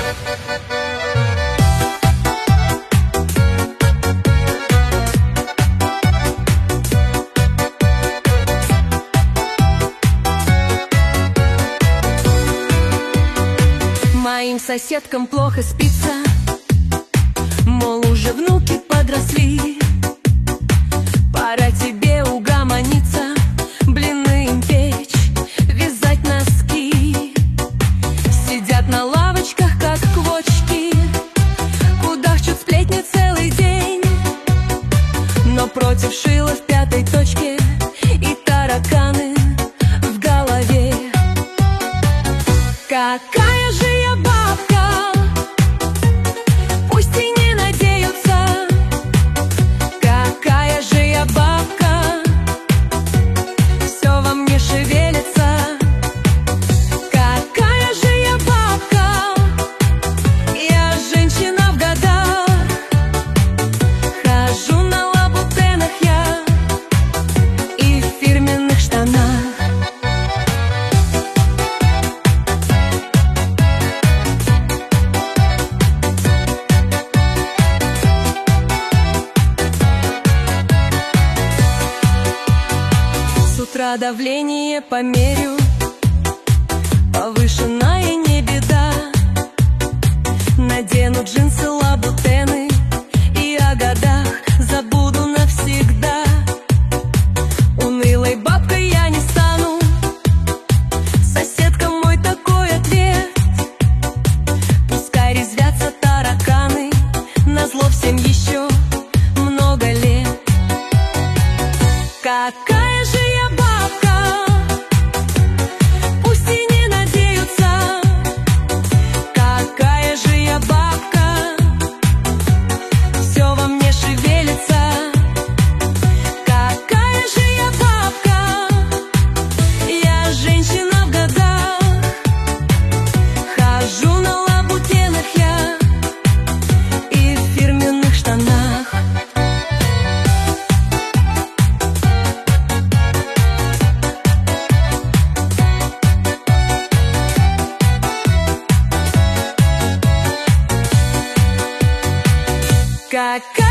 Моим соседкам плохо спится, мол, уже внуки подросли. Пора тебе угомониться, блины им печь, вязать носки. Сидят на лавочках, как квочки, кудахчут сплетни целый день. Но против шила в пятой точке и тараканы в голове. Какая же я бабка, пусть и не надеются. Какая же я бабка, все во мне шевелится. Какая же я бабка, я женщина в годах. Хожу на лабутенах я и в фирменных штанах. С утра давление померю, повышенная не беда. Надену джинсы, лабутены и о годах забуду навсегда. Унылой бабкой я не стану, соседка мой такой ответ. Пускай резвятся тараканы, назло всем еще много лет. Какая же я бабка, пусть и не надеются. Какая же я бабка, все во мне шевелится. Какая же я бабка, я женщина в годах. Хожу на лабутенах я и в фирменных штанах. Какая